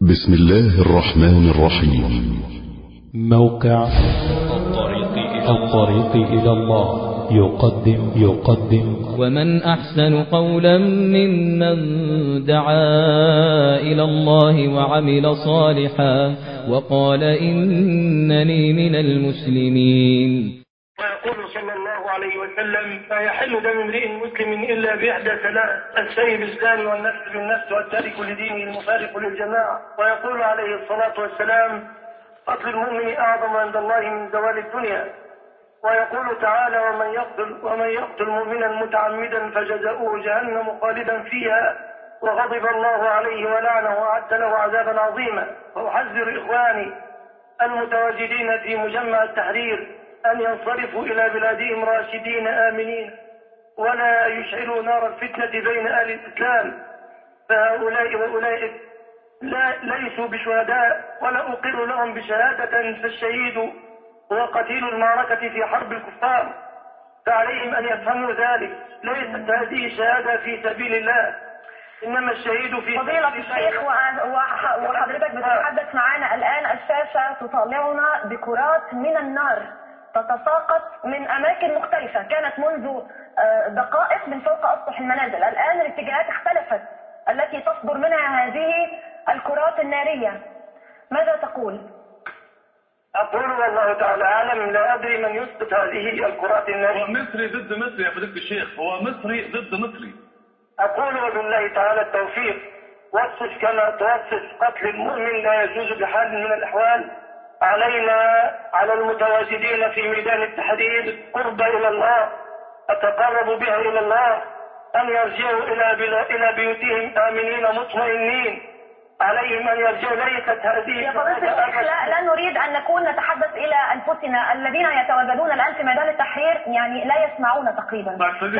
بسم الله الرحمن الرحيم. موقع الطريق إلى الله يقدم ومن أحسن قولا ممن دعا إلى الله وعمل صالحا وقال إنني من المسلمين. ويقول صلى الله عليه وسلم: لا يحل دم امرئ مسلم إلا بإحدى ثلاث: السيب الزاني والنفس بالنفس والتارك لدينه المفارق للجماعة. ويقول عليه الصلاة والسلام: قتل المؤمن أعظم عند الله من زوال الدنيا. ويقول تعالى: ومن يقتل مؤمنا متعمدا فجزاؤه جهنم خالدا فيها وغضب الله عليه ولعنه وأعد له عذابا عظيما. وأحذر إخواني المتواجدين في مجمع التحرير أن ينصرفوا إلى بلادهم راشدين آمنين ولا يشعلوا نار الفتنة بين أهل الإسلام، فهؤلاء وأولئك ليسوا بشهداء ولا أقر لهم بشهادة، فالشهيد هو قتيل المعركة في حرب الكفار، فعليهم أن يفهموا ذلك. ليست هذه شهادة في سبيل الله، إنما الشهيد في فضيلة الشيخ. وحضرتك بتتحدث معنا الآن، الشاشة تطالعنا بكرات من النار تتساقط من أماكن مختلفة، كانت منذ دقائق من فوق أسطح المنازل، الآن الاتجاهات اختلفت التي تصدر منها هذه الكرات النارية. ماذا تقول؟ أقول والله تعالى أعلم، لا أدري من يسقط هذه الكرات النارية. هو مصري ضد مصري يا فضيلة الشيخ، هو مصري ضد مصري. أقول وبالله تعالى التوفيق. وصف كما توصف قتل المؤمن لا يجوز بحال من الأحوال. علينا على المتواجدين في ميدان التحرير قرب إلى الله أتقرب بها إلى الله أن يرجعوا إلى بيوتهم آمنين مطمئنين. عليهم أن يرجعوا. ليست هذه يا فضيلة الشيخ، لا نريد أن نكون نتحدث إلى أنفسنا. الذين يتواجدون الآن في ميدان التحرير يعني لا يسمعون تقريبا.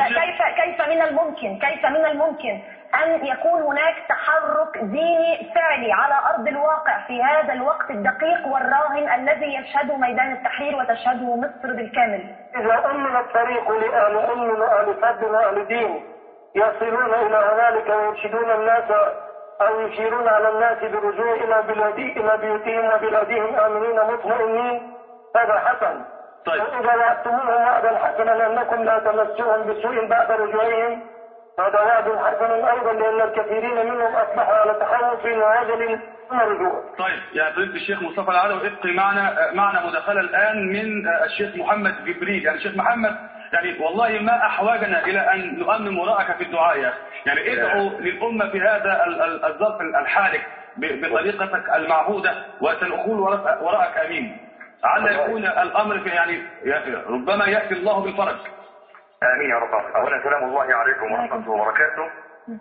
كيف من الممكن أن يكون هناك تحرك ديني فعلي على أرض الواقع في هذا الوقت الدقيق والراهن الذي يشهده ميدان التحرير وتشهده مصر بالكامل؟ إذا أمن الطريق لأهل علم وأهل فضل وأهل دين يصلون إلى هنالك ويرشدون الناس أو يشيرون على الناس بالرجوع إلى بيوتهم وبلادهم آمنين مطمئنين، هذا حسن. طيب. وإذا وعدتموهم وعدا حسنا أنكم لا تمسوهم بسوء بعد رجوعهم، هذا وعد حسن أيضا، لأن الكثيرين منهم أصبحوا على تخوف ووجل ثم رجوع. طيب يا فضيلة الشيخ مصطفى العلوي، ابقي معنا مداخلة الآن من الشيخ محمد جبريل. يعني الشيخ محمد، يعني والله ما أحوجنا إلى أن نؤمن وراءك في الدعاء يا أخي. يعني ادعو للأمة في هذا الظرف الحالك بطريقتك المعهودة، وسنقول وراءك أمين. لعل يكون الأمر في يعني ربما يأتي الله بالفرج. آمين يا رب. أولا سلام الله عليكم ورحمة الله وبركاته.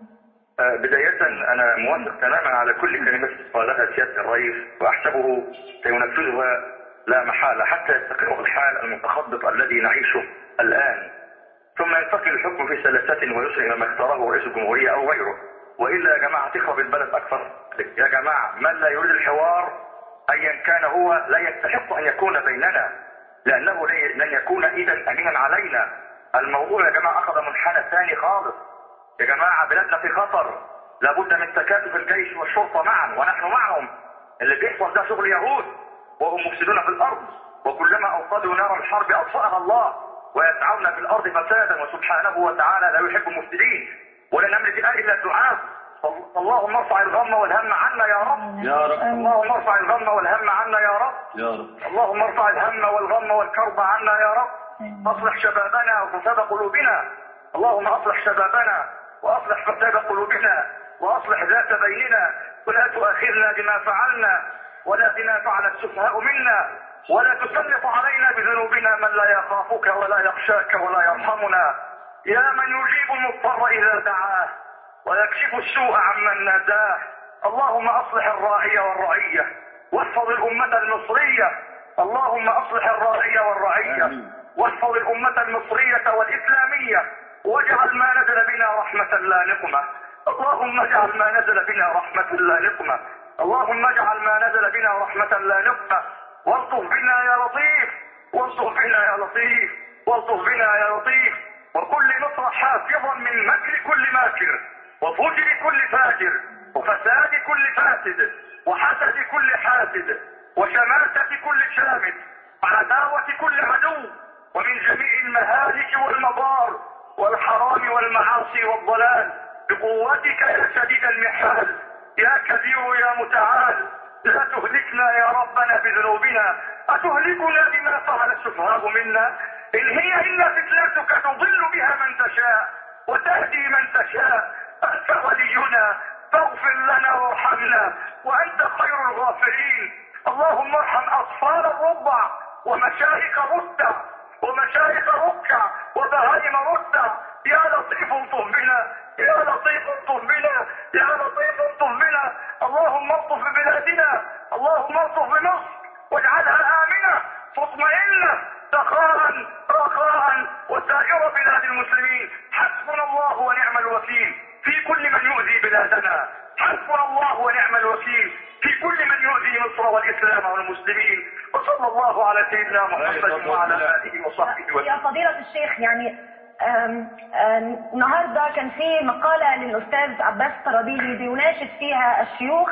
بداية أنا موافق تماما على كل كلمة قالها سيادة الرئيس، وأحسبه سينفذها لا محالة حتى يستقر الحال المتخبط الذي نعيشه الآن، ثم ينتقل الحكم في سلاسة ويسر إلى ما اختاره رئيس الجمهورية أو غيره. وإلا يا جماعة تخرب البلد أكثر. يا جماعة من لا يريد الحوار أيا كان هو لا يستحق أن يكون بيننا، لأنه لن يكون إذا أمينا علينا. الموضوع يا جماعة أخذ منحنى ثاني خالص. يا جماعة بلادنا في خطر، لابد من تكاتف الجيش والشرطة معا ونحن معهم. اللي بيحصل ده شغل يهود وهم مفسدون في الأرض، وكلما أوقدوا نار الحرب أطفأها الله، ويسعون في الأرض فسادا، وسبحانه وتعالى لا يحب المفسدين. ولا نملك إلا الدعاء. اللهم ارفع الغم والهم عنا يا رب. يا رب. اللهم ارفع الغم والهم عنا يا رب. يا رب. اللهم ارفع الهم والغم والكرب عنا يا رب. اصلح شبابنا وفساد قلوبنا. اللهم اصلح شبابنا واصلح فساد قلوبنا واصلح ذات بيننا، ولا تؤاخذنا بما فعلنا ولا بما فعل السفهاء منا، ولا تسلط علينا بذنوبنا من لا يخافك ولا يخشاك ولا يرحمنا. يا من يجيب المضطر اذا دعاه ويكشف السوء عمن ناداه. اللهم اصلح الراعي والرعية واحفظ الأمة المصرية. اللهم اصلح الراعي والرعية واحفظ الأمة المصرية والإسلامية، واجعل ما نزل بنا رحمة لا نقمة. اللهم اجعل ما نزل بنا رحمة لا نقمة. اللهم اجعل ما نزل بنا رحمة لا نقمة. والطف بنا يا لطيف، والطف بنا يا لطيف، والطف بنا يا لطيف. وكل مصر حافظا من مكر كل ماكر، وفجر كل فاجر، وفساد كل فاسد، وحسد كل حاسد وشماتة كل شامت وعداوة كل عدو ومن جميع المهالك والمضار والحرام والمعاصي والضلال بقوتك يا شديد المحال يا كبير يا متعال. لا تهلكنا يا ربنا بذنوبنا، أتهلكنا بما فعل السفهاء منا؟ إن هي إلا فتنتك تضل بها من تشاء وتهدي من تشاء. أنت ولينا فاغفر لنا وارحمنا وأنت خير الغافرين. اللهم ارحم أطفال الرضع ومشايخ رتع ومشايخ ركع وبهائم رتع. يا لطيف الطف بنا، يا لطيف الطف بنا، يا لطيف الطف بنا. اللهم الطف ببلادنا، اللهم الطف بمصر واجعلها آمنة مطمئنة سخاء رخاء وسائر بلاد المسلمين. حسبنا الله ونعم الوكيل في كل من يؤذي بلادنا، حسبنا الله ونعم الوكيل في كل من يؤذي مصر والإسلام والمسلمين. وصلى الله على سيدنا محمد وعلى آله وصحبه وسلم. يا فضيلة الشيخ، يعني النهارده كان في مقالة للأستاذ عباس طرابيلي بيناشد فيها الشيوخ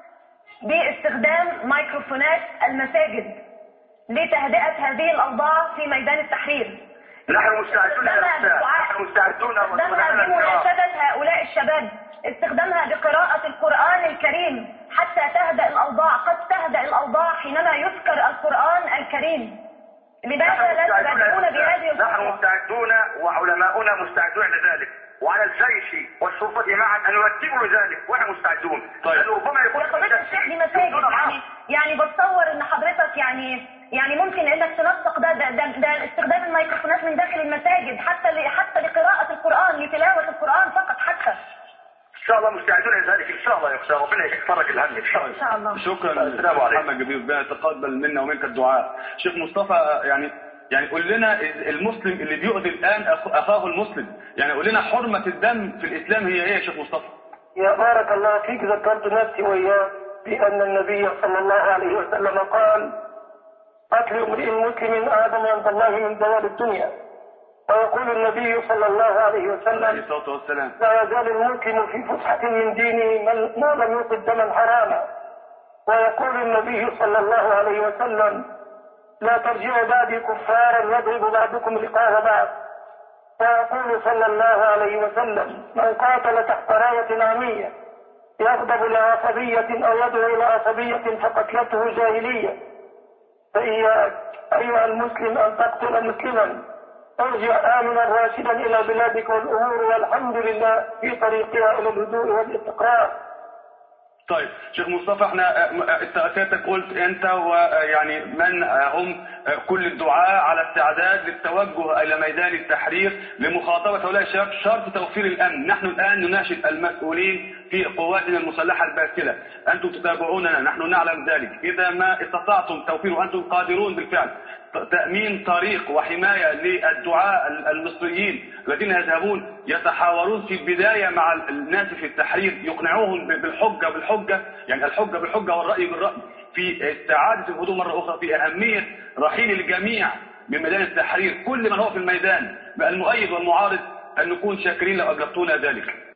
باستخدام ميكروفونات المساجد لتهدئة هذه الأوضاع في ميدان التحرير. نحن مستعدون يا أستاذ، نحن مستعدون استخدامها بمناشدة هؤلاء الشباب، استخدامها بقراءة القرآن الكريم حتى تهدأ الأوضاع. قد تهدأ الأوضاع حينما يذكر القرآن الكريم. لماذا لا تبادرون بهذه الخطوة؟ نحن مستعدون وعلماؤنا مستعدون لذلك، وعلى الجيش والشرطة معا أن يرتبوا ذلك، ونحن مستعدون. طيب. ربما يكون فضيلة الشيخ دي مساجد، يعني بتصور ان حضرتك يعني ممكن انك تنسق ده استخدام الميكروفونات من داخل المساجد حتى لقراءة القرآن، لتلاوة القرآن فقط حتى. ان شاء الله مستعدون لذلك ان شاء الله. يا ربنا يفرج الهم ان شاء الله. ان شاء الله. شكرا محمد جبير، ربنا يتقبل منا ومنك الدعاء. شيخ مصطفى، يعني قول لنا المسلم اللي بيؤذي الان اخاه المسلم، يعني قول لنا حرمة الدم في الاسلام هي ايه يا شيخ مصطفى؟ يا بارك الله فيك، ذكرت نفسي وإياك بأن النبي صلى الله عليه وسلم قال: قتل امرئ مسلم أعظم عند الله من زوال الدنيا. ويقول النبي صلى الله عليه وسلم: لا يزال المسلم في فسحة من دينه ما لم يصب دما حراما. ويقول النبي صلى الله عليه وسلم: لا ترجعوا بعدي كفارا يضرب بعضكم رقاب بعض. ويقول صلى الله عليه وسلم: من قاتل تحت راية عامية يغضب لعصبية أو يدعو إلى عصبية فقتلته جاهلية. فإياك أيها المسلم أن تقتل مسلما. ارجع آمنا راشدا إلى بلادك، والأمور والحمد لله في طريقها إلى الهدوء والاستقرار. طيب شيخ مصطفى، احنا سيادتك قلت انت ويعني من هم كل الدعاء على استعداد للتوجه الى ميدان التحرير لمخاطبة هؤلاء الشباب، شرط توفير الامن. نحن الان نناشد المسؤولين في قواتنا المسلحة الباسلة، انتم تتابعوننا، نحن نعلم ذلك. اذا ما استطعتم توفير، وانتم قادرون بالفعل، تأمين طريق وحماية للدعاء المصريين الذين يذهبون يتحاورون في البداية مع الناس في التحرير، يقنعوهم بالحجة، يعني الحجة بالحجة والرأي بالرأي، في استعادة الهدوء مرة أخرى، في أهمية رحيل الجميع من ميدان التحرير، كل من هو في الميدان المؤيد والمعارض، أن نكون شاكرين لو أبلغتونا ذلك.